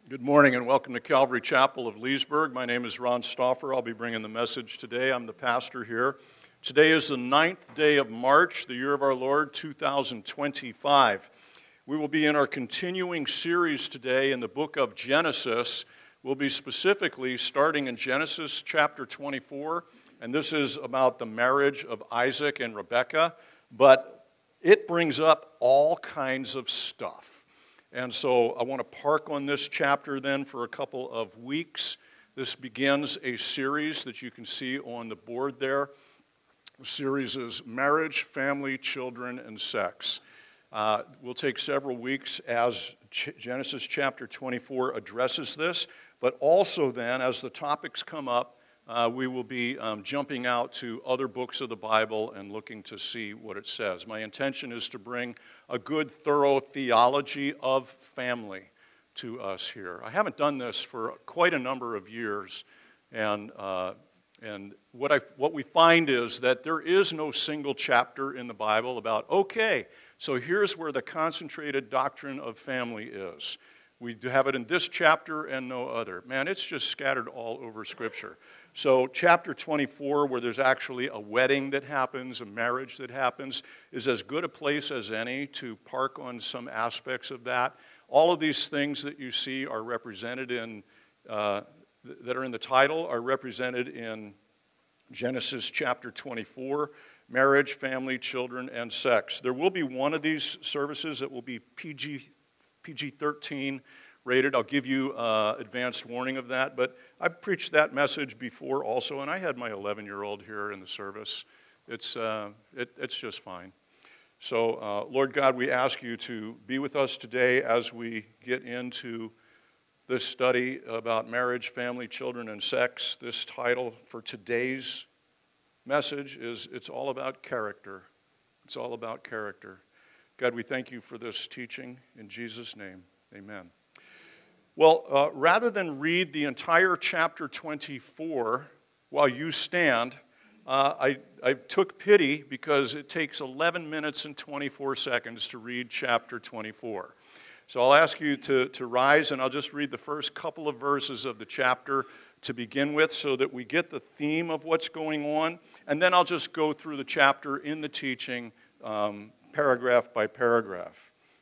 Good morning and welcome to Calvary Chapel of Leesburg. My name is Ron Stauffer. I'll be bringing the message today. I'm the pastor here. Today is the 9th day of March, the year of our Lord, 2025. We will be in our continuing series today in the book of Genesis. We'll be specifically starting in Genesis chapter 24, and this is about the marriage of Isaac and Rebekah, but it brings up all kinds of stuff. And so I want to park on this chapter then for a couple of weeks. This begins a series that you can see on the board there. The series is Marriage, Family, Children, and Sex. We'll take several weeks as Genesis chapter 24 addresses this, but also then as the topics come up, we will be jumping out to other books of the Bible and looking to see what it says. My intention is to bring a good, thorough theology of family to us here. I haven't done this for quite a number of years, and what we find is that there is no single chapter in the Bible about, okay, so here's where the concentrated doctrine of family is. We have it in this chapter and no other. Man, it's just scattered all over Scripture. So chapter 24, where there's actually a wedding that happens, a marriage that happens, is as good a place as any to park on some aspects of that. All of these things that you see are represented in, that are in the title, are represented in Genesis chapter 24, marriage, family, children, and sex. There will be one of these services that will be PG-13 rated. I'll give you advanced warning of that, but I've preached that message before also, and I had my 11-year-old here in the service. It's just fine. So, Lord God, we ask you to be with us today as we get into this study about marriage, family, children, and sex. This title for today's message is It's All About Character. It's all about character. God, we thank you for this teaching. In Jesus' name, amen. Well, rather than read the entire chapter 24 while you stand, I took pity because it takes 11 minutes and 24 seconds to read chapter 24. So I'll ask you to rise, and I'll just read the first couple of verses of the chapter to begin with so that we get the theme of what's going on, and then I'll just go through the chapter in the teaching paragraph by paragraph.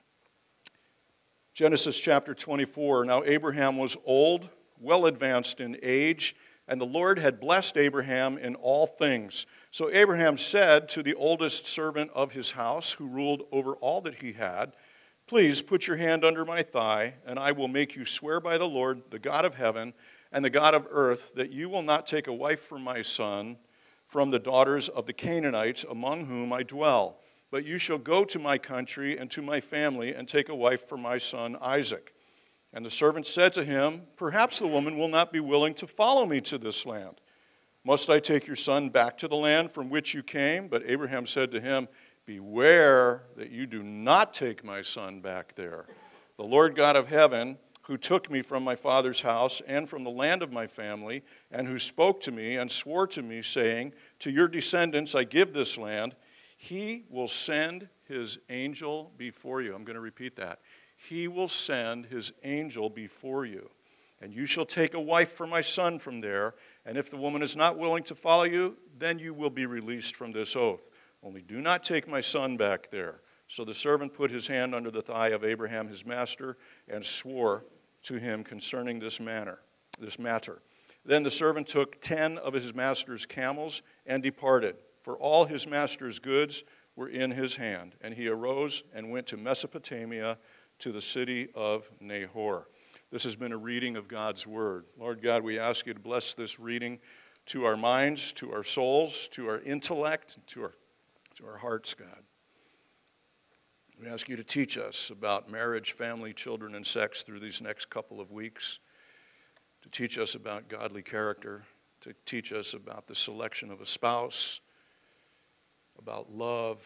Genesis chapter 24, Now Abraham was old, well advanced in age, and the Lord had blessed Abraham in all things. So Abraham said to the oldest servant of his house, who ruled over all that he had, Please put your hand under my thigh, and I will make you swear by the Lord, the God of heaven and the God of earth, that you will not take a wife for my son from the daughters of the Canaanites among whom I dwell. But you shall go to my country and to my family and take a wife for my son Isaac. And the servant said to him, Perhaps the woman will not be willing to follow me to this land. Must I take your son back to the land from which you came? But Abraham said to him, Beware that you do not take my son back there. The Lord God of heaven, who took me from my father's house and from the land of my family, and who spoke to me and swore to me, saying, To your descendants I give this land, He will send His angel before you. I'm going to repeat that. He will send His angel before you. And you shall take a wife for my son from there. And if the woman is not willing to follow you, then you will be released from this oath. Only do not take my son back there. So the servant put his hand under the thigh of Abraham his master and swore to him concerning this matter. Then the servant took 10 of his master's camels and departed. For all his master's goods were in his hand. And he arose and went to Mesopotamia, to the city of Nahor. This has been a reading of God's Word. Lord God, we ask you to bless this reading to our minds, to our souls, to our intellect, to our hearts, God. We ask you to teach us about marriage, family, children, and sex through these next couple of weeks, to teach us about godly character, to teach us about the selection of a spouse, about love,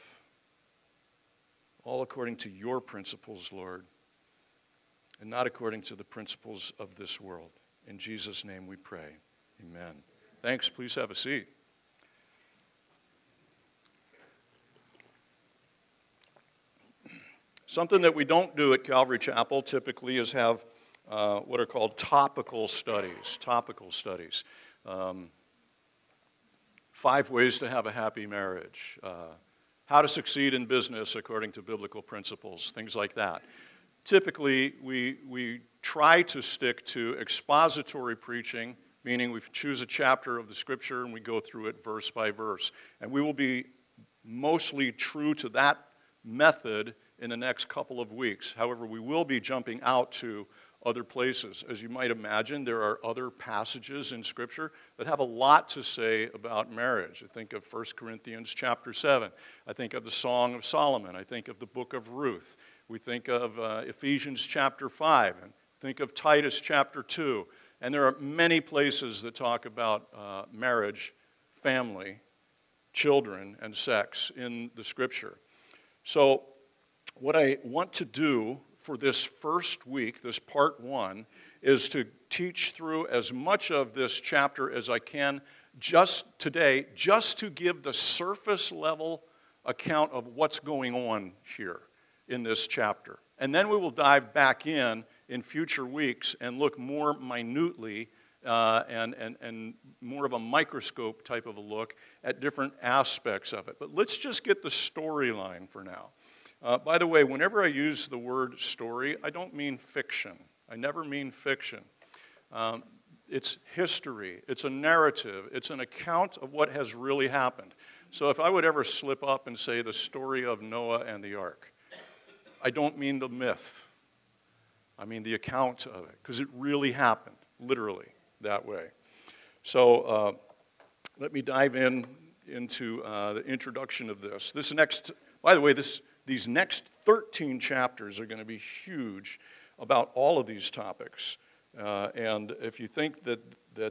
all according to your principles, Lord, and not according to the principles of this world. In Jesus' name we pray. Amen. Thanks. Please have a seat. Something that we don't do at Calvary Chapel typically is have what are called topical studies. Topical studies. 5 ways to have a happy marriage. How to succeed in business according to biblical principles. Things like that. Typically, we try to stick to expository preaching, meaning we choose a chapter of the Scripture and we go through it verse by verse. And we will be mostly true to that method in the next couple of weeks. However, we will be jumping out to other places. As you might imagine, there are other passages in Scripture that have a lot to say about marriage. I think of 1 Corinthians chapter 7. I think of the Song of Solomon. I think of the book of Ruth. We think of Ephesians chapter 5. And think of Titus chapter 2. And there are many places that talk about marriage, family, children, and sex in the Scripture. So what I want to do for this first week, this part 1, is to teach through as much of this chapter as I can just today, just to give the surface level account of what's going on here in this chapter. And then we will dive back in future weeks and look more minutely and more of a microscope type of a look at different aspects of it. But let's just get the storyline for now. By the way, whenever I use the word story, I don't mean fiction. I never mean fiction. It's history. It's a narrative. It's an account of what has really happened. So if I would ever slip up and say the story of Noah and the ark, I don't mean the myth. I mean the account of it, because it really happened, literally, that way. So let me dive into the introduction of this. By the way, these next 13 chapters are going to be huge about all of these topics. And if you think that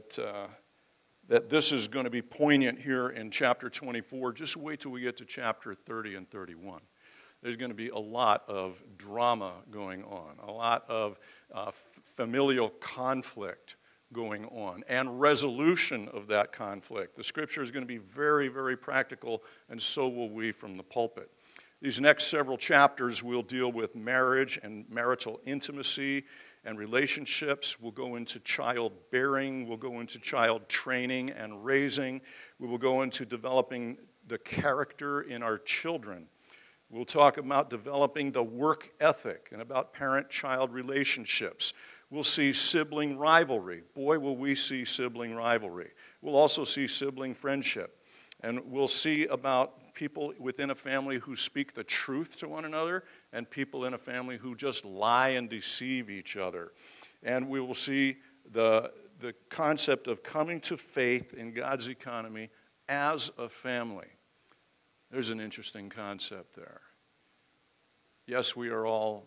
this is going to be poignant here in chapter 24, just wait till we get to chapter 30 and 31. There's going to be a lot of drama going on, a lot of familial conflict going on, and resolution of that conflict. The Scripture is going to be very, very practical, and so will we from the pulpit. These next several chapters will deal with marriage and marital intimacy and relationships. We'll go into childbearing. We'll go into child training and raising. We will go into developing the character in our children. We'll talk about developing the work ethic and about parent-child relationships. We'll see sibling rivalry. Boy, will we see sibling rivalry. We'll also see sibling friendship. And we'll see about people within a family who speak the truth to one another and people in a family who just lie and deceive each other. And we will see the concept of coming to faith in God's economy as a family. There's an interesting concept there. Yes, we are all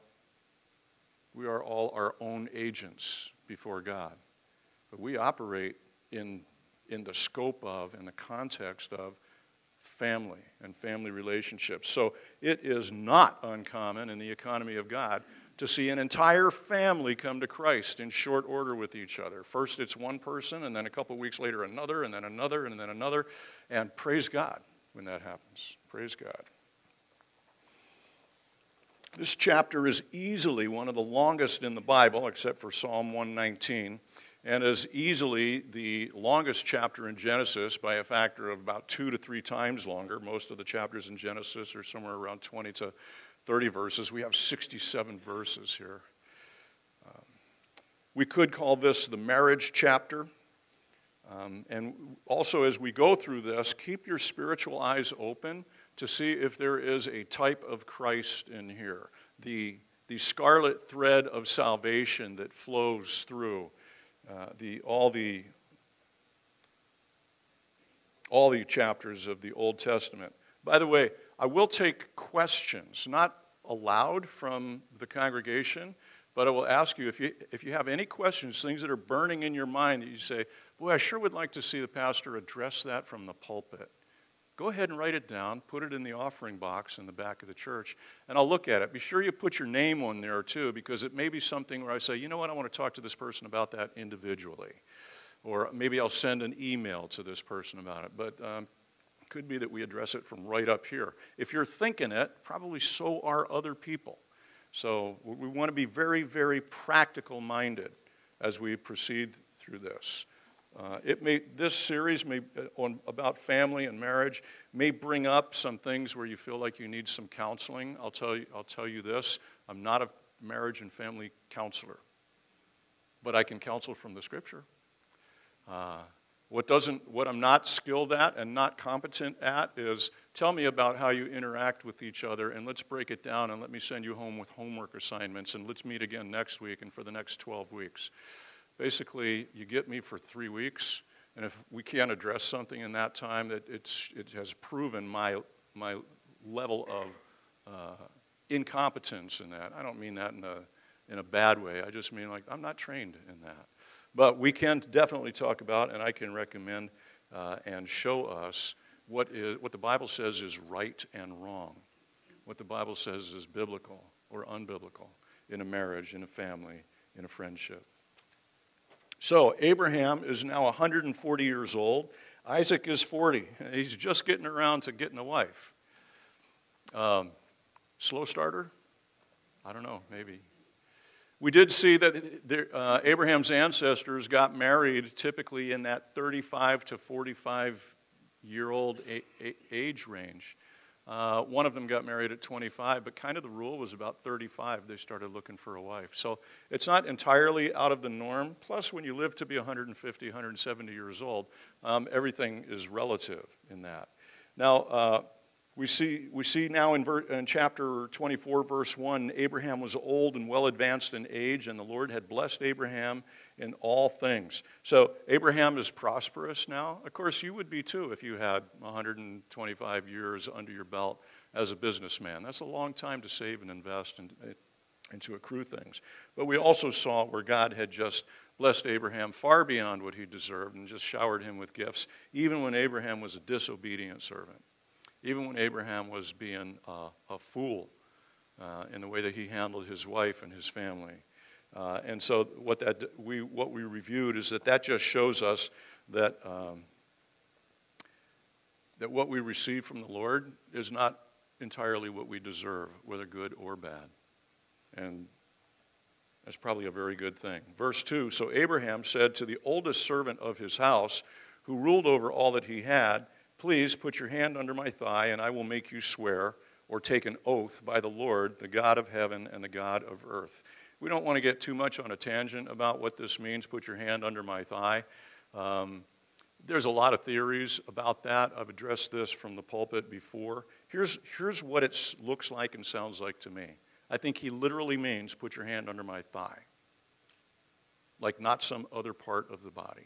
our own agents before God, but we operate in the scope of and the context of family and family relationships. So it is not uncommon in the economy of God to see an entire family come to Christ in short order with each other. First it's one person, and then a couple weeks later another, and then another, and then another, and praise God when that happens. Praise God. This chapter is easily one of the longest in the Bible, except for Psalm 119, and is easily the longest chapter in Genesis by a factor of about 2 to 3 times longer. Most of the chapters in Genesis are somewhere around 20 to 30 verses. We have 67 verses here. We could call this the marriage chapter. And also, as we go through this, keep your spiritual eyes open to see if there is a type of Christ in here. The scarlet thread of salvation that flows through all the chapters of the Old Testament. By the way, I will take questions, not aloud from the congregation, but I will ask you, if you have any questions, things that are burning in your mind that you say, boy, I sure would like to see the pastor address that from the pulpit. Go ahead and write it down, put it in the offering box in the back of the church, and I'll look at it. Be sure you put your name on there too, because it may be something where I say, you know what, I want to talk to this person about that individually. Or maybe I'll send an email to this person about it. But it could be that we address it from right up here. If you're thinking it, probably so are other people. So we want to be very, very practical minded as we proceed through this. This series about family and marriage may bring up some things where you feel like you need some counseling. I'll tell you this: I'm not a marriage and family counselor, but I can counsel from the Scripture. What I'm not skilled at and not competent at is tell me about how you interact with each other, and let's break it down, and let me send you home with homework assignments, and let's meet again next week and for the next 12 weeks. Basically, you get me for 3 weeks, and if we can't address something in that time, it has proven my level of incompetence in that. I don't mean that in a bad way. I just mean like I'm not trained in that. But we can definitely talk about, and I can recommend and show us what the Bible says is right and wrong, what the Bible says is biblical or unbiblical in a marriage, in a family, in a friendship. So Abraham is now 140 years old. Isaac is 40. He's just getting around to getting a wife. Slow starter? I don't know, maybe. We did see that Abraham's ancestors got married typically in that 35 to 45-year-old age range. One of them got married at 25, but kind of the rule was about 35 they started looking for a wife. So it's not entirely out of the norm. Plus, when you live to be 150, 170 years old, everything is relative in that. Now, we see now in chapter 24, verse 1, Abraham was old and well advanced in age, and the Lord had blessed Abraham in all things. So Abraham is prosperous now. Of course, you would be too if you had 125 years under your belt as a businessman. That's a long time to save and invest and to accrue things. But we also saw where God had just blessed Abraham far beyond what he deserved and just showered him with gifts, even when Abraham was a disobedient servant. Even when Abraham was being a fool in the way that he handled his wife and his family. And so what we reviewed is that just shows us that what we receive from the Lord is not entirely what we deserve, whether good or bad. And that's probably a very good thing. Verse 2, so Abraham said to the oldest servant of his house, who ruled over all that he had, please put your hand under my thigh, and I will make you swear or take an oath by the Lord, the God of heaven and the God of earth. We don't want to get too much on a tangent about what this means, put your hand under my thigh. There's a lot of theories about that. I've addressed this from the pulpit before. Here's what it looks like and sounds like to me. I think he literally means put your hand under my thigh, like not some other part of the body.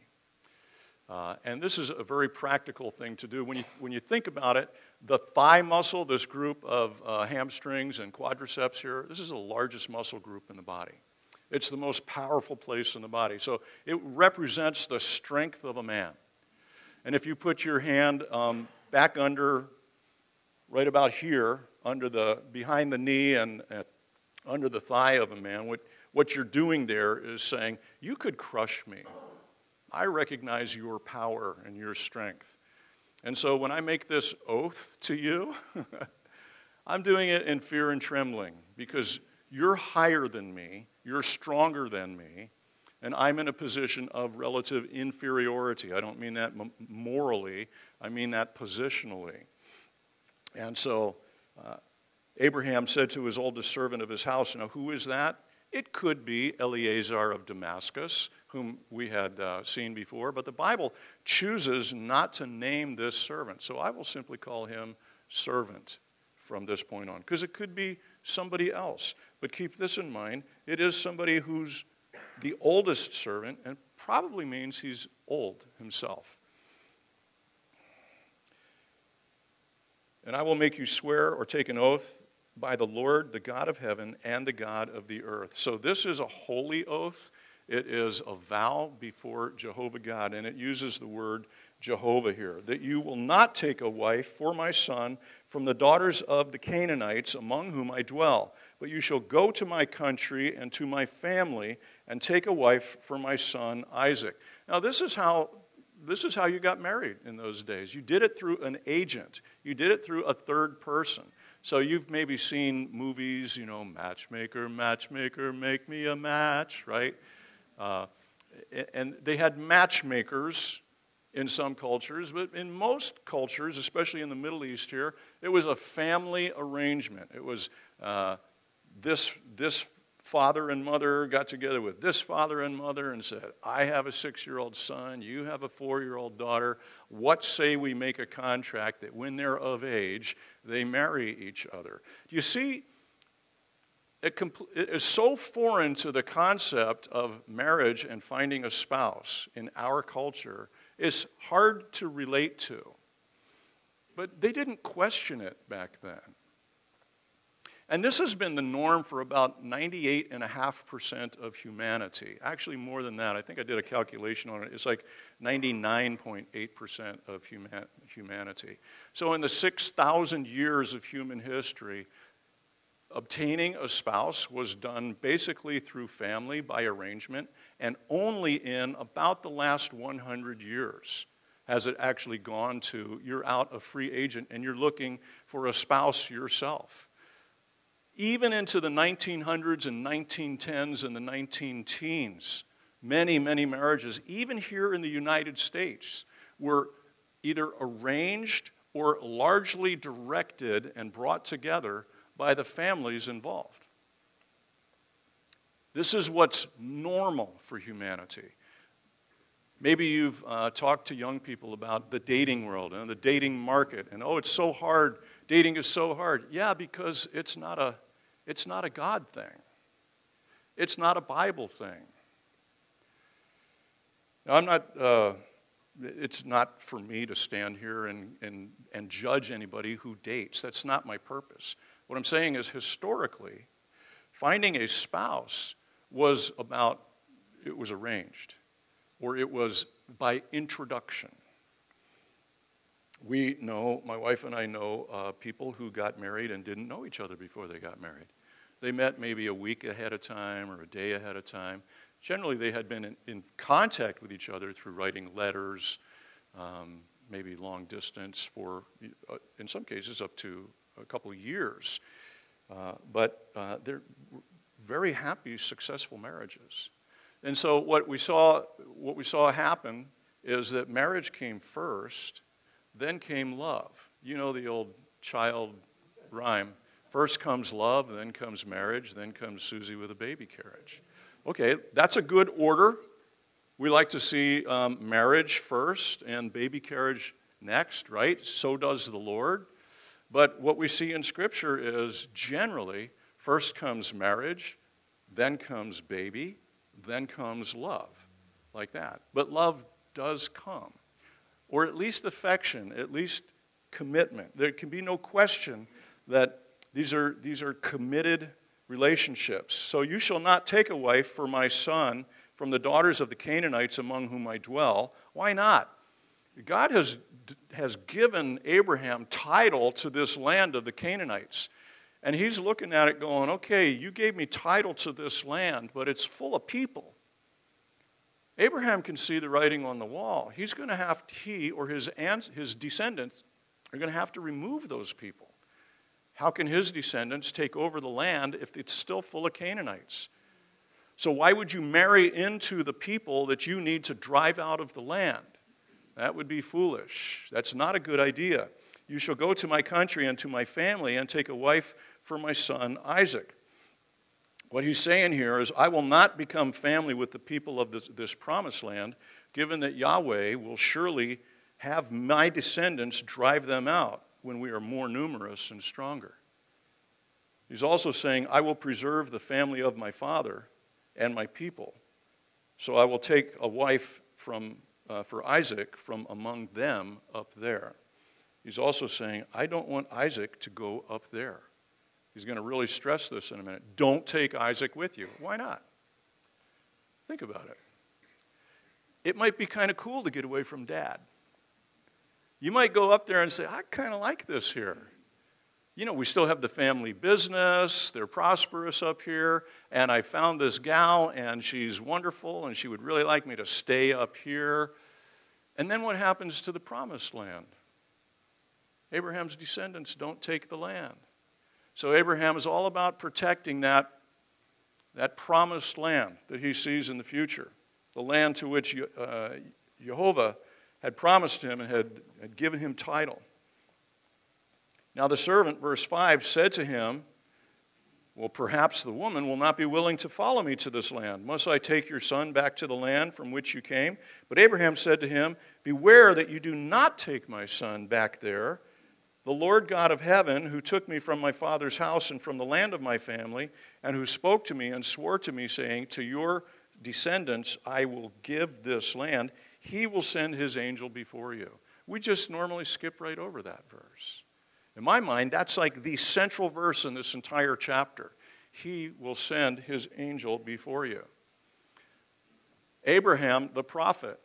And this is a very practical thing to do. When you think about it, the thigh muscle, this group of hamstrings and quadriceps here, this is the largest muscle group in the body. It's the most powerful place in the body. So it represents the strength of a man. And if you put your hand back under, right about here, behind the knee and under the thigh of a man, what you're doing there is saying, you could crush me. I recognize your power and your strength. And so when I make this oath to you, I'm doing it in fear and trembling because you're higher than me, you're stronger than me, and I'm in a position of relative inferiority. I don't mean that morally, I mean that positionally. And so Abraham said to his oldest servant of his house, now who is that? It could be Eliezer of Damascus, whom we had seen before, but the Bible chooses not to name this servant. So I will simply call him servant from this point on, because it could be somebody else. But keep this in mind, it is somebody who's the oldest servant, and probably means he's old himself. And I will make you swear or take an oath by the Lord, the God of heaven, and the God of the earth. So this is a holy oath. It is a vow before Jehovah God, and it uses the word Jehovah here, that you will not take a wife for my son from the daughters of the Canaanites among whom I dwell, but you shall go to my country and to my family and take a wife for my son Isaac. Now this is how you got married in those days. You did it through an agent. You did it through a third person. So you've maybe seen movies, matchmaker, matchmaker, make me a match, right? And they had matchmakers in some cultures, but in most cultures, especially in the Middle East here, it was a family arrangement. It was this father and mother got together with this father and mother and said, I have a 6-year-old son, you have a 4-year-old daughter. What say we make a contract that when they're of age, they marry each other? Do you see? It is so foreign to the concept of marriage and finding a spouse in our culture, it's hard to relate to. But they didn't question it back then. And this has been the norm for about 98.5% of humanity. Actually, more than that. I think I did a calculation on it. It's like 99.8% of humanity. So in the 6,000 years of human history, obtaining a spouse was done basically through family by arrangement, and only in about the last 100 years has it actually gone to you're out a free agent and you're looking for a spouse yourself. Even into the 1900s and 1910s and the 19-teens, many, many marriages, even here in the United States, were either arranged or largely directed and brought together by the families involved. This is what's normal for humanity. Maybe you've talked to young people about the dating world and the dating market, and it's so hard. Dating is so hard. Yeah, because it's not a God thing. It's not a Bible thing. Now, it's not for me to stand here and judge anybody who dates. That's not my purpose. What I'm saying is, historically, finding a spouse was arranged, or it was by introduction. We know, my wife and I know people who got married and didn't know each other before they got married. They met maybe a week ahead of time or a day ahead of time. Generally, they had been in contact with each other through writing letters, maybe long distance for, in some cases, up to a couple of years. But they're very happy, successful marriages. And so what we saw happen is that marriage came first, then came love. You know the old child rhyme. First comes love, then comes marriage, then comes Susie with a baby carriage. Okay, that's a good order. We like to see marriage first and baby carriage next, right? So does the Lord. But what we see in Scripture is generally first comes marriage, then comes baby, then comes love, like that. But love does come, or at least affection, at least commitment. There can be no question that these are committed relationships. So you shall not take a wife for my son from the daughters of the Canaanites among whom I dwell. Why not? God has given Abraham title to this land of the Canaanites. And he's looking at it going, okay, you gave me title to this land, but it's full of people. Abraham can see the writing on the wall. He or his descendants are going to have to remove those people. How can his descendants take over the land if it's still full of Canaanites? So why would you marry into the people that you need to drive out of the land? That would be foolish. That's not a good idea. You shall go to my country and to my family and take a wife for my son Isaac. What he's saying here is, I will not become family with the people of this promised land, given that Yahweh will surely have my descendants drive them out when we are more numerous and stronger. He's also saying, I will preserve the family of my father and my people. So I will take a wife for Isaac from among them up there. He's also saying, I don't want Isaac to go up there. He's going to really stress this in a minute. Don't take Isaac with you. Why not? Think about it. It might be kind of cool to get away from Dad. You might go up there and say, I kind of like this here. We still have the family business. They're prosperous up here. And I found this gal, and she's wonderful, and she would really like me to stay up here. And then what happens to the promised land? Abraham's descendants don't take the land. So Abraham is all about protecting that promised land that he sees in the future, the land to which Jehovah had promised him and had given him title. Now the servant, verse 5, said to him, well, perhaps the woman will not be willing to follow me to this land. Must I take your son back to the land from which you came? But Abraham said to him, beware that you do not take my son back there. The Lord God of heaven, who took me from my father's house and from the land of my family, and who spoke to me and swore to me, saying, to your descendants I will give this land, he will send his angel before you. We just normally skip right over that verse. In my mind, that's like the central verse in this entire chapter. He will send his angel before you. Abraham, the prophet,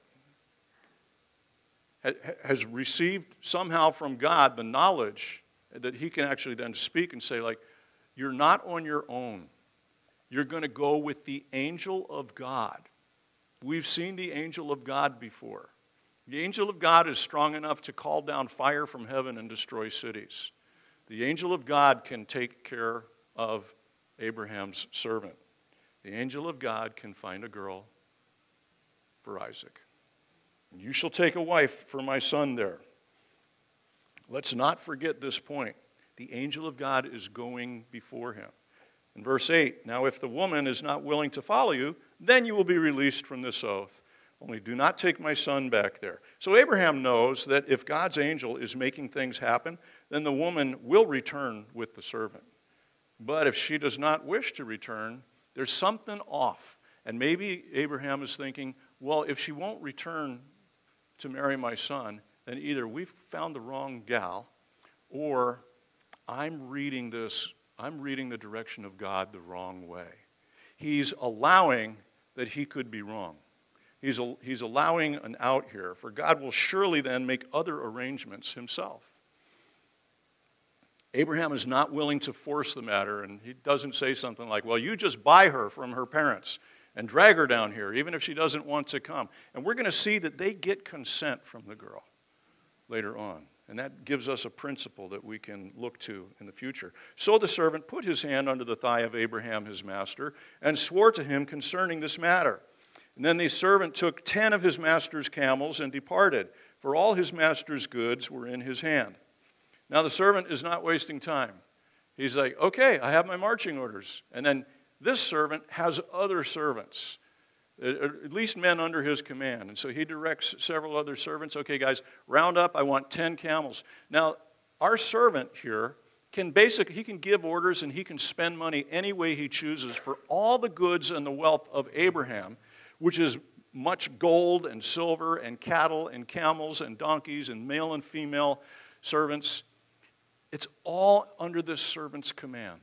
has received somehow from God the knowledge that he can actually then speak and say, like, you're not on your own. You're going to go with the angel of God. We've seen the angel of God before. The angel of God is strong enough to call down fire from heaven and destroy cities. The angel of God can take care of Abraham's servant. The angel of God can find a girl for Isaac. And you shall take a wife for my son there. Let's not forget this point. The angel of God is going before him. In verse 8, now if the woman is not willing to follow you, then you will be released from this oath. Only do not take my son back there. So Abraham knows that if God's angel is making things happen, then the woman will return with the servant. But if she does not wish to return, there's something off. And maybe Abraham is thinking, well, if she won't return to marry my son, then either we've found the wrong gal, or I'm reading the direction of God the wrong way. He's allowing that he could be wrong. He's allowing an out here, for God will surely then make other arrangements himself. Abraham is not willing to force the matter, and he doesn't say something like, well, you just buy her from her parents and drag her down here, even if she doesn't want to come. And we're going to see that they get consent from the girl later on. And that gives us a principle that we can look to in the future. So the servant put his hand under the thigh of Abraham, his master, and swore to him concerning this matter. And then the servant took 10 of his master's camels and departed, for all his master's goods were in his hand. Now the servant is not wasting time. He's like, okay, I have my marching orders. And then this servant has other servants, at least men under his command. And so he directs several other servants. Okay, guys, round up. I want 10 camels. Now, our servant here he can give orders and he can spend money any way he chooses for all the goods and the wealth of Abraham, which is much gold and silver and cattle and camels and donkeys and male and female servants. It's all under this servant's command.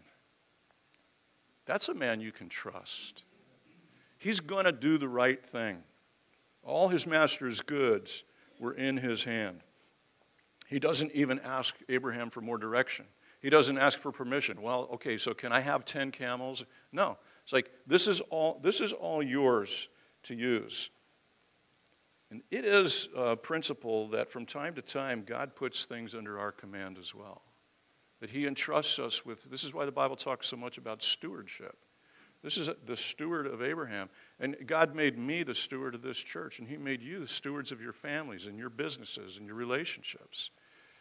That's a man you can trust. He's going to do the right thing. All his master's goods were in his hand. He doesn't even ask Abraham for more direction. He doesn't ask for permission. Well, okay, so can I have 10 camels? No. It's like, this is all yours to use. And it is a principle that from time to time God puts things under our command as well. That he entrusts us with, this is why the Bible talks so much about stewardship. This is the steward of Abraham. And God made me the steward of this church, and he made you the stewards of your families and your businesses and your relationships.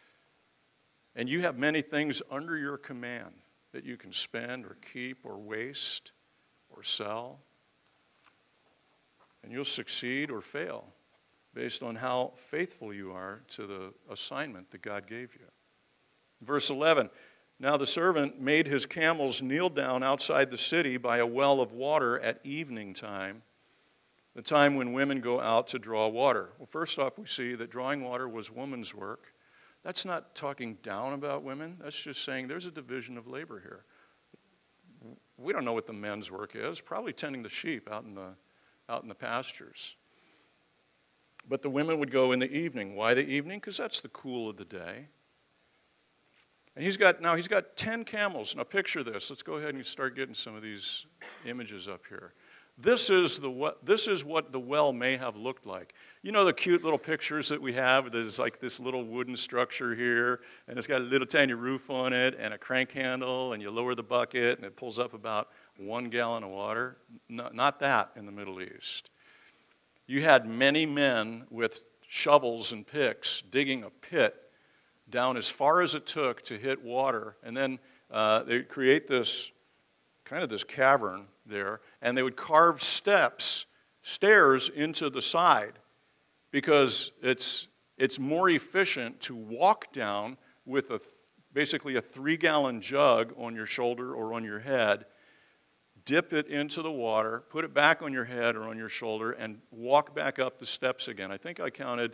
And you have many things under your command that you can spend or keep or waste or sell. And you'll succeed or fail based on how faithful you are to the assignment that God gave you. Verse 11, now the servant made his camels kneel down outside the city by a well of water at evening time, the time when women go out to draw water. Well, first off, we see that drawing water was woman's work. That's not talking down about women. That's just saying there's a division of labor here. We don't know what the men's work is. Probably tending the sheep out in the pastures. But the women would go in the evening. Why the evening? Because that's the cool of the day. And he's got 10 camels. Now picture this. Let's go ahead and start getting some of these images up here. This is what the well may have looked like. You know the cute little pictures that we have? There's like this little wooden structure here, and it's got a little tiny roof on it and a crank handle, and you lower the bucket, and it pulls up about 1 gallon of water. Not that in the Middle East. You had many men with shovels and picks digging a pit down as far as it took to hit water, and then they create this cavern there, and they would carve stairs into the side, because it's more efficient to walk down with basically a 3-gallon jug on your shoulder or on your head, dip it into the water, put it back on your head or on your shoulder, and walk back up the steps again. I think I counted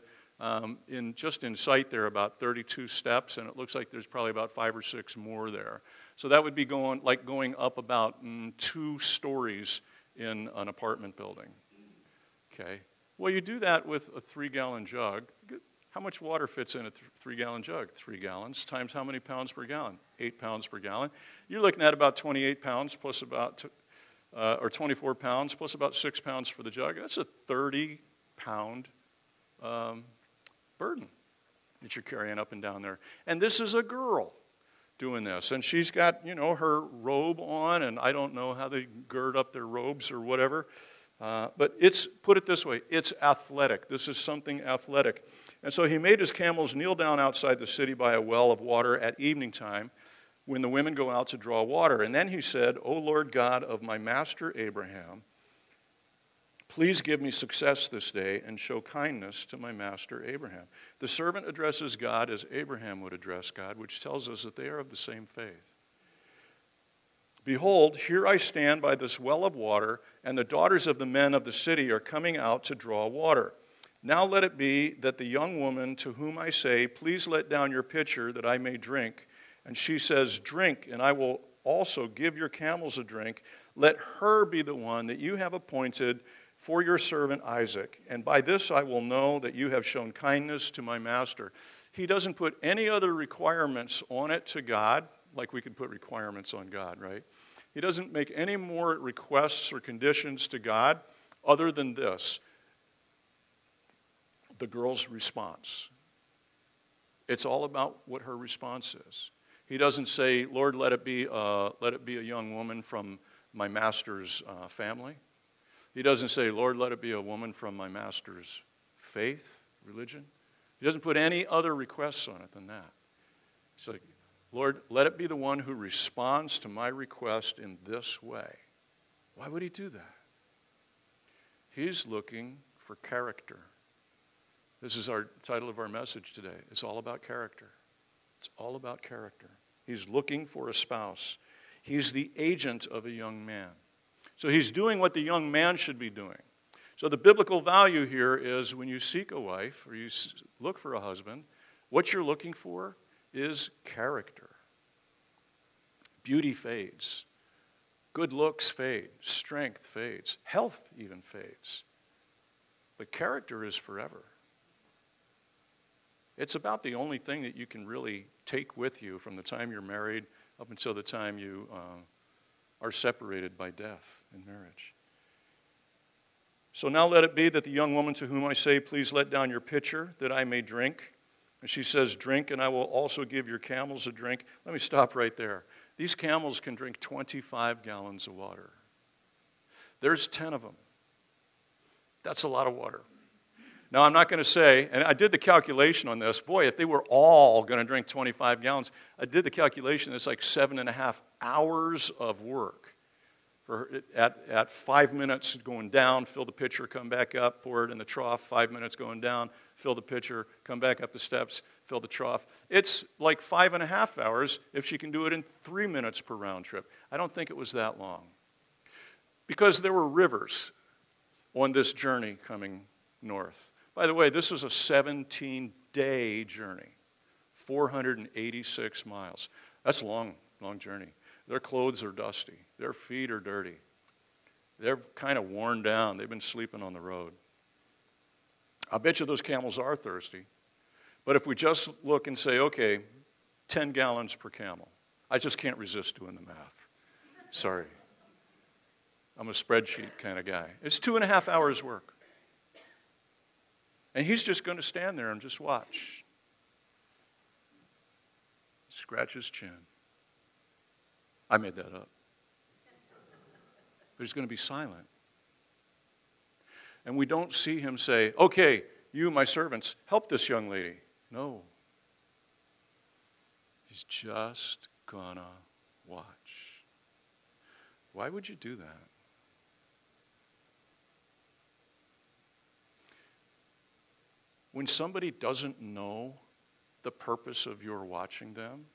in sight there about 32 steps, and it looks like there's probably about 5 or 6 more there. So that would be going up about 2 stories in an apartment building. Okay. Well, you do that with a 3-gallon jug. How much water fits in a 3-gallon jug? 3 gallons times how many pounds per gallon? 8 pounds per gallon. You're looking at about 28 pounds plus or 24 pounds plus about 6 pounds for the jug. That's a 30-pound burden that you're carrying up and down there. And this is a girl doing this, and she's got, her robe on, and I don't know how they gird up their robes or whatever, but put it this way, it's athletic. This is something athletic. And so he made his camels kneel down outside the city by a well of water at evening time, when the women go out to draw water. And then he said, O Lord God of my master Abraham, please give me success this day and show kindness to my master Abraham. The servant addresses God as Abraham would address God, which tells us that they are of the same faith. Behold, here I stand by this well of water, and the daughters of the men of the city are coming out to draw water. Now let it be that the young woman to whom I say, please let down your pitcher that I may drink, and she says, drink, and I will also give your camels a drink, let her be the one that you have appointed for your servant Isaac, and by this I will know that you have shown kindness to my master. He doesn't put any other requirements on it to God, like we could put requirements on God, right? He doesn't make any more requests or conditions to God other than this, the girl's response. It's all about what her response is. He doesn't say, Lord, let it be a young woman from my master's family. He doesn't say, Lord, let it be a woman from my master's faith, religion. He doesn't put any other requests on it than that. He's like, Lord, let it be the one who responds to my request in this way. Why would he do that? He's looking for character. This is our title of our message today. It's all about character. It's all about character. He's looking for a spouse. He's the agent of a young man. So he's doing what the young man should be doing. So the biblical value here is when you seek a wife or you look for a husband, what you're looking for is character. Beauty fades. Good looks fade. Strength fades. Health even fades. But character is forever. It's about the only thing that you can really take with you from the time you're married up until the time you are separated by death in marriage. So now let it be that the young woman to whom I say, please let down your pitcher that I may drink. And she says, drink, and I will also give your camels a drink. Let me stop right there. These camels can drink 25 gallons of water. There's 10 of them. That's a lot of water. Now, I'm not going to say, and I did the calculation on this. Boy, if they were all going to drink 25 gallons, I did the calculation. It's like 7.5 hours of work. At 5 minutes going down, fill the pitcher, come back up, pour it in the trough. 5 minutes going down, fill the pitcher, come back up the steps, fill the trough. It's like 5.5 hours if she can do it in 3 minutes per round trip. I don't think it was that long. Because there were rivers on this journey coming north. By the way, this was a 17-day journey, 486 miles. That's a long, long journey. Their clothes are dusty. Their feet are dirty. They're kind of worn down. They've been sleeping on the road. I bet you those camels are thirsty. But if we just look and say, okay, 10 gallons per camel. I just can't resist doing the math. Sorry. I'm a spreadsheet kind of guy. It's 2.5 hours work. And he's just going to stand there and just watch. Scratch his chin. I made that up. But he's going to be silent. And we don't see him say, okay, you, my servants, help this young lady. No. He's just going to watch. Why would you do that? When somebody doesn't know the purpose of your watching them,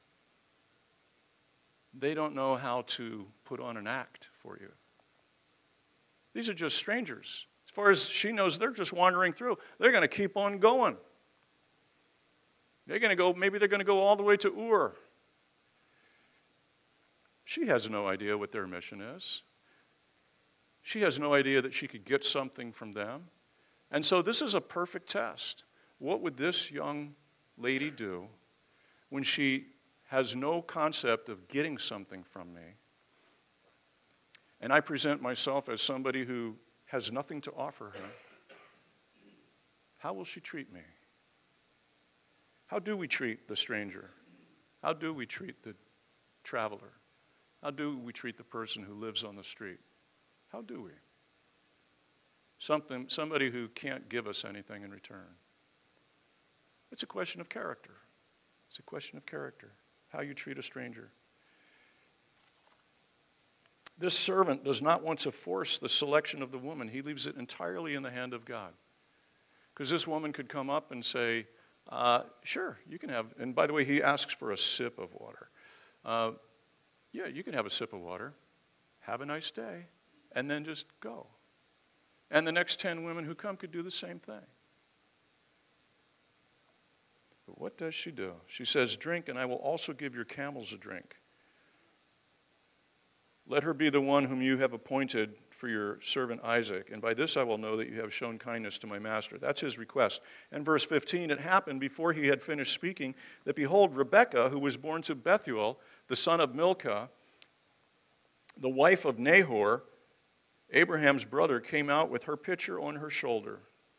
they don't know how to put on an act for you. These are just strangers. As far as she knows, they're just wandering through. They're going to keep on going. Maybe they're going to go all the way to Ur. She has no idea what their mission is. She has no idea that she could get something from them. And so this is a perfect test. What would this young lady do when she has no concept of getting something from me, and I present myself as somebody who has nothing to offer her? How will she treat me? How do we treat the stranger? How do we treat the traveler? How do we treat the person who lives on the street? How do we? Somebody who can't give us anything in return. It's a question of character. It's a question of character, how you treat a stranger. This servant does not want to force the selection of the woman. He leaves it entirely in the hand of God. Because this woman could come up and say, sure, you can have, and by the way, he asks for a sip of water. Yeah, you can have a sip of water, have a nice day, and then just go. And the next 10 women who come could do the same thing. But what does she do? She says, drink, and I will also give your camels a drink. Let her be the one whom you have appointed for your servant Isaac, and by this I will know that you have shown kindness to my master. That's his request. And verse 15, it happened before he had finished speaking that, behold, Rebekah, who was born to Bethuel, the son of Milcah, the wife of Nahor, Abraham's brother, came out with her pitcher on her shoulder.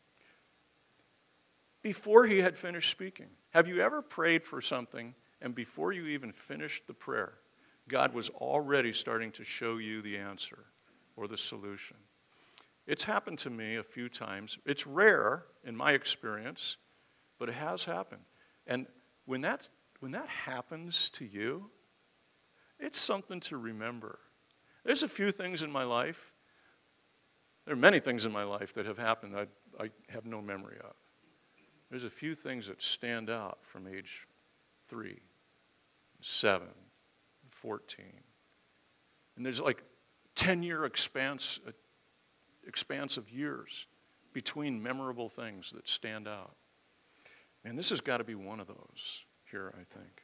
Before he had finished speaking. Have you ever prayed for something, and before you even finished the prayer, God was already starting to show you the answer or the solution? It's happened to me a few times. It's rare in my experience, but it has happened. And when that happens to you, it's something to remember. There's a few things in my life. There are many things in my life that have happened that I have no memory of. There's a few things that stand out from age 3, 7, 14. And there's like 10-year expanse of years between memorable things that stand out. And this has got to be one of those here, I think.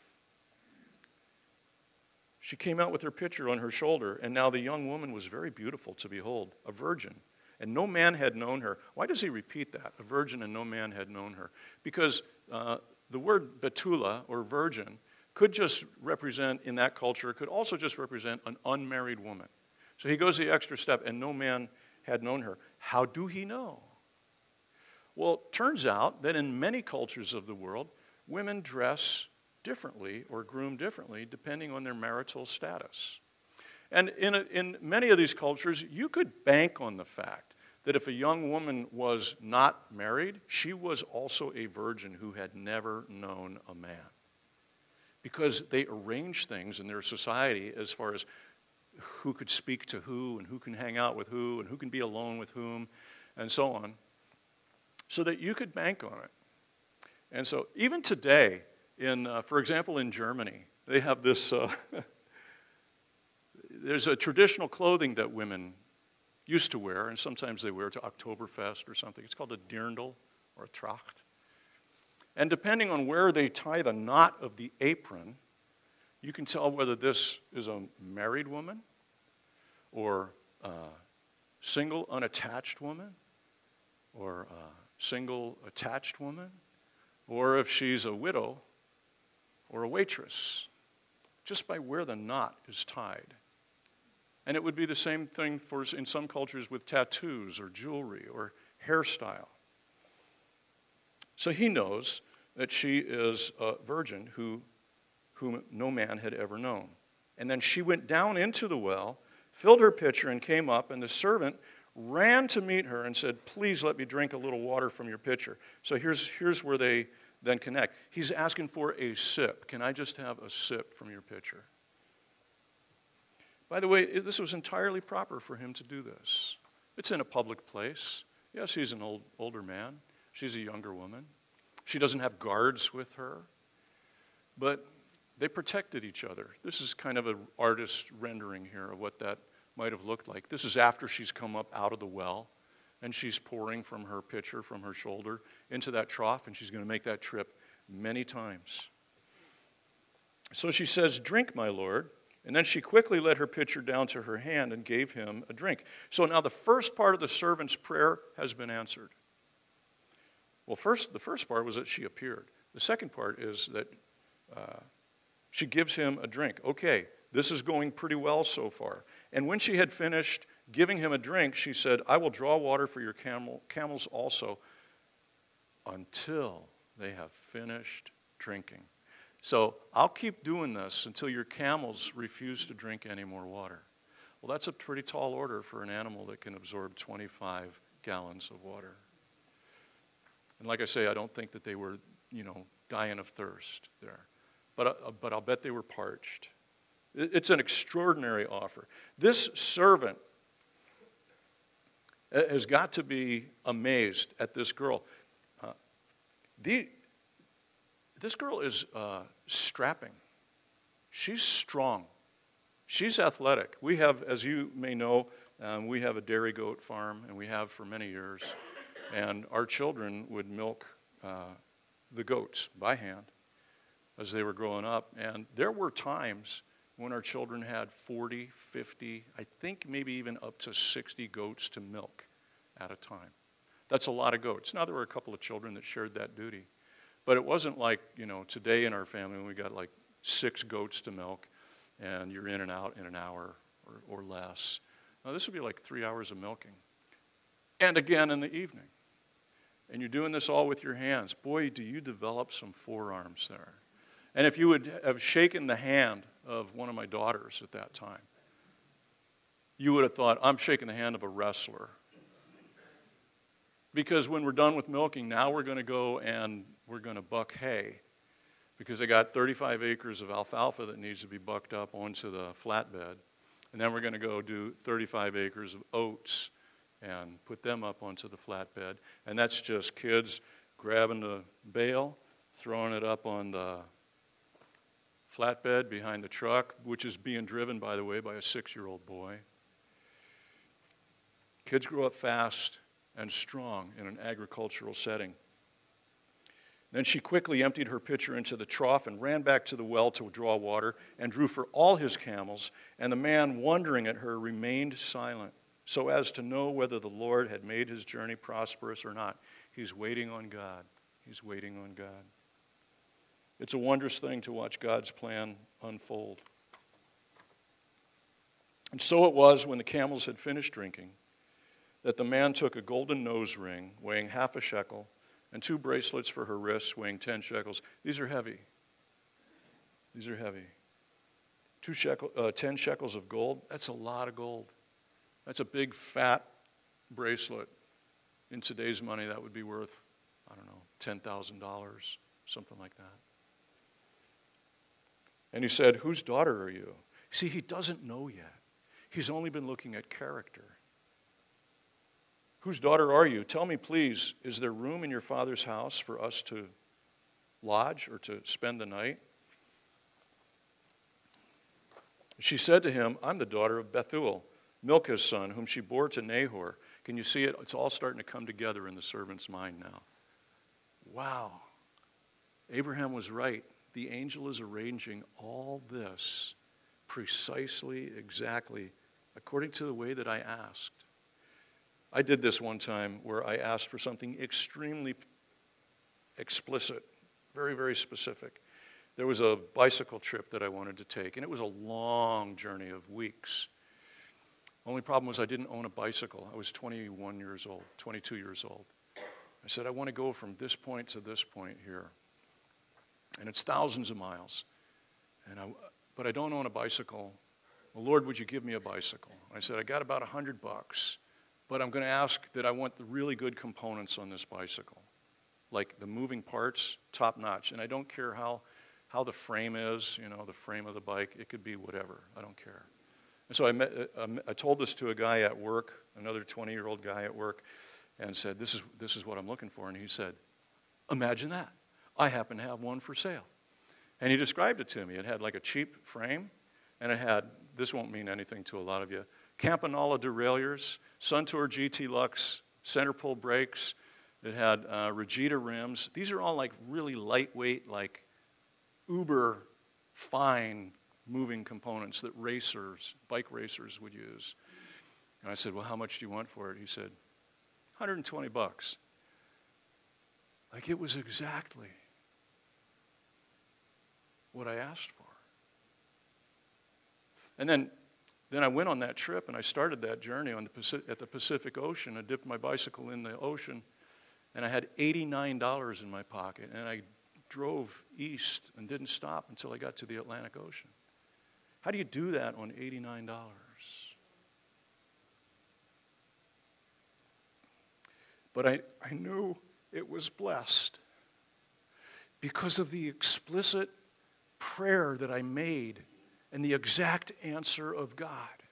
She came out with her pitcher on her shoulder, and now the young woman was very beautiful to behold, a virgin, and no man had known her. Why does he repeat that? A virgin and no man had known her. Because the word betula, or virgin, could just represent, in that culture, could also just represent an unmarried woman. So he goes the extra step, and no man had known her. How do he know? Well, it turns out that in many cultures of the world, women dress differently or groom differently depending on their marital status. And in many of these cultures, you could bank on the fact that if a young woman was not married, she was also a virgin who had never known a man. Because they arrange things in their society as far as who could speak to who and who can hang out with who and who can be alone with whom and so on, so that you could bank on it. And so even today, for example, in Germany, they have this, there's a traditional clothing that women used to wear, and sometimes they wear to Oktoberfest or something. It's called a dirndl or a Tracht. And depending on where they tie the knot of the apron, you can tell whether this is a married woman or a single unattached woman or a single attached woman, or if she's a widow or a waitress, just by where the knot is tied. And it would be the same thing in some cultures with tattoos or jewelry or hairstyle. So he knows that she is a virgin whom no man had ever known. And then she went down into the well, filled her pitcher, and came up, and the servant ran to meet her and said, "Please let me drink a little water from your pitcher." So here's where they then connect. He's asking for a sip. Can I just have a sip from your pitcher? By the way, this was entirely proper for him to do this. It's in a public place. Yes, he's an older man. She's a younger woman. She doesn't have guards with her. But they protected each other. This is kind of an artist's rendering here of what that might have looked like. This is after she's come up out of the well, and she's pouring from her pitcher, from her shoulder, into that trough, and she's going to make that trip many times. So she says, "Drink, my lord." And then she quickly let her pitcher down to her hand and gave him a drink. So now the first part of the servant's prayer has been answered. Well, the first part was that she appeared. The second part is that she gives him a drink. Okay, this is going pretty well so far. And when she had finished giving him a drink, she said, "I will draw water for your camels also until they have finished drinking." So I'll keep doing this until your camels refuse to drink any more water. Well, that's a pretty tall order for an animal that can absorb 25 gallons of water. And like I say, I don't think that they were, dying of thirst there. But I'll bet they were parched. It's an extraordinary offer. This servant has got to be amazed at this girl. This girl is strapping. She's strong. She's athletic. We have, as you may know, we have a dairy goat farm, and we have for many years. And our children would milk the goats by hand as they were growing up. And there were times when our children had 40, 50, I think maybe even up to 60 goats to milk at a time. That's a lot of goats. Now, there were a couple of children that shared that duty. But it wasn't like, today in our family when we got like 6 goats to milk and you're in and out in an hour or less. Now, this would be like 3 hours of milking. And again in the evening. And you're doing this all with your hands. Boy, do you develop some forearms there. And if you would have shaken the hand of one of my daughters at that time, you would have thought, I'm shaking the hand of a wrestler. Because when we're done with milking, now we're going to go and we're going to buck hay. Because they got 35 acres of alfalfa that needs to be bucked up onto the flatbed. And then we're going to go do 35 acres of oats and put them up onto the flatbed. And that's just kids grabbing the bale, throwing it up on the flatbed behind the truck, which is being driven, by the way, by a 6-year-old boy. Kids grow up fast and strong in an agricultural setting. Then she quickly emptied her pitcher into the trough and ran back to the well to draw water and drew for all his camels. And the man, wondering at her, remained silent, so as to know whether the Lord had made his journey prosperous or not. He's waiting on God. He's waiting on God. It's a wondrous thing to watch God's plan unfold. And so it was, when the camels had finished drinking, that the man took a golden nose ring weighing half a shekel and 2 bracelets for her wrists weighing 10 shekels. These are heavy. These are heavy. 10 shekels of gold, that's a lot of gold. That's a big, fat bracelet. In today's money, that would be worth, $10,000, something like that. And he said, "Whose daughter are you?" See, he doesn't know yet. He's only been looking at character. "Whose daughter are you? Tell me, please, is there room in your father's house for us to lodge or to spend the night?" She said to him, "I'm the daughter of Bethuel, Milcah's son, whom she bore to Nahor." Can you see it? It's all starting to come together in the servant's mind now. Wow. Abraham was right. The angel is arranging all this precisely, exactly, according to the way that I asked. I did this one time where I asked for something extremely explicit, very, very specific. There was a bicycle trip that I wanted to take, and it was a long journey of weeks. Only problem was I didn't own a bicycle. I was 21 years old, 22 years old. I said, I want to go from this point to this point here. And it's thousands of miles. But I don't own a bicycle. Well, Lord, would you give me a bicycle? I said, I got about $100, but I'm going to ask that I want the really good components on this bicycle, like the moving parts, top notch. And I don't care how the frame is, the frame of the bike. It could be whatever. I don't care. And so I told this to a guy at work, another 20-year-old guy at work, and said, this is what I'm looking for. And he said, imagine that. I happen to have one for sale. And he described it to me. It had like a cheap frame, and it had, this won't mean anything to a lot of you, Campanella derailleurs, Suntour GT Lux, center pull brakes. It had Regita rims. These are all like really lightweight, like uber fine moving components that bike racers would use. And I said, well, how much do you want for it? He said, $120. Like it was exactly what I asked for. And then I went on that trip and I started that journey at the Pacific Ocean. I dipped my bicycle in the ocean and I had $89 in my pocket. And I drove east and didn't stop until I got to the Atlantic Ocean. How do you do that on $89? But I knew it was blessed because of the explicit prayer that I made and the exact answer of God.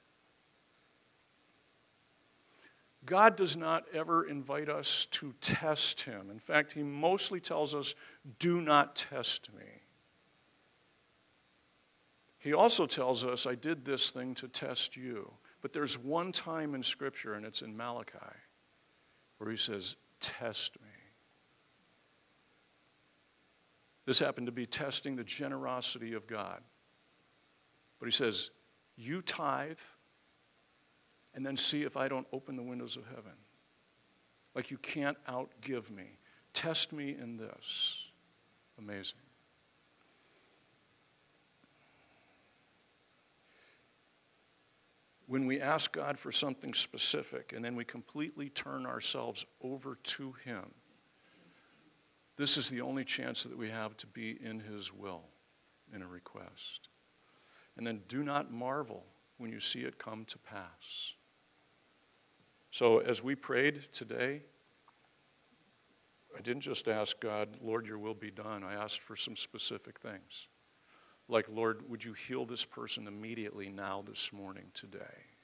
God does not ever invite us to test him. In fact, he mostly tells us, do not test me. He also tells us, I did this thing to test you. But there's one time in Scripture, and it's in Malachi, where he says, test me. This happened to be testing the generosity of God. But he says, you tithe, and then see if I don't open the windows of heaven. Like you can't outgive me. Test me in this. Amazing. When we ask God for something specific and then we completely turn ourselves over to him, this is the only chance that we have to be in his will in a request. And then do not marvel when you see it come to pass. So as we prayed today, I didn't just ask God, Lord, your will be done. I asked for some specific things. Like, Lord, would you heal this person immediately now this morning, today?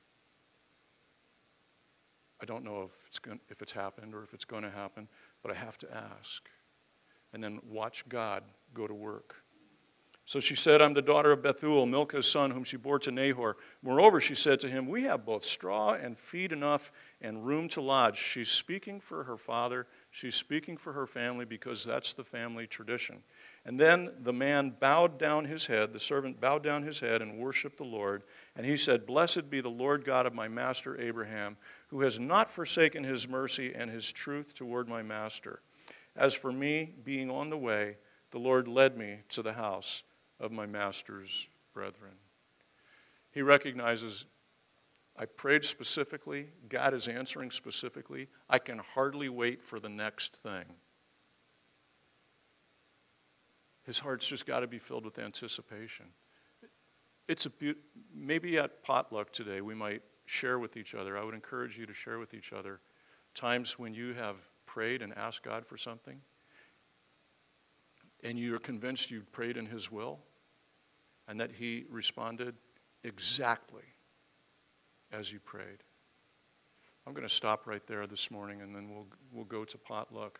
I don't know if it's happened or if it's going to happen, but I have to ask. And then watch God go to work. So she said, I'm the daughter of Bethuel, Milcah's son, whom she bore to Nahor. Moreover, she said to him, we have both straw and feed enough and room to lodge. She's speaking for her father. She's speaking for her family because that's the family tradition. And then the man bowed down his head, the servant bowed down his head and worshiped the Lord. And he said, blessed be the Lord God of my master Abraham, who has not forsaken his mercy and his truth toward my master. As for me, being on the way, the Lord led me to the house of my master's brethren. He recognizes, I prayed specifically, God is answering specifically. I can hardly wait for the next thing. His heart's just got to be filled with anticipation. Maybe at potluck today we might share with each other. I would encourage you to share with each other times when you have prayed and asked God for something and you're convinced you prayed in his will and that he responded exactly as you prayed. I'm going to stop right there this morning and then we'll go to potluck.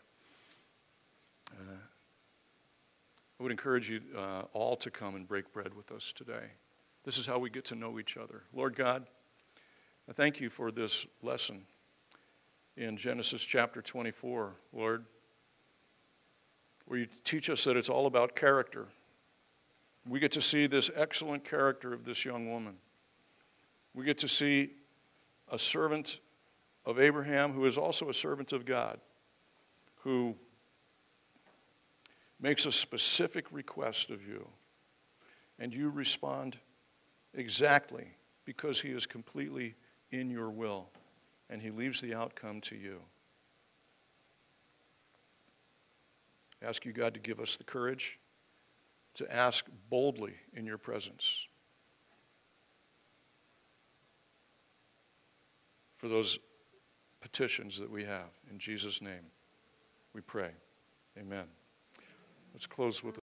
I would encourage you all to come and break bread with us today. This is how we get to know each other. Lord God, I thank you for this lesson in Genesis chapter 24, Lord, where you teach us that it's all about character. We get to see this excellent character of this young woman. We get to see a servant of Abraham who is also a servant of God, who makes a specific request of you, and you respond exactly because he is completely in your will, and he leaves the outcome to you. I ask you, God, to give us the courage to ask boldly in your presence for those petitions that we have. In Jesus' name we pray. Amen. Let's close with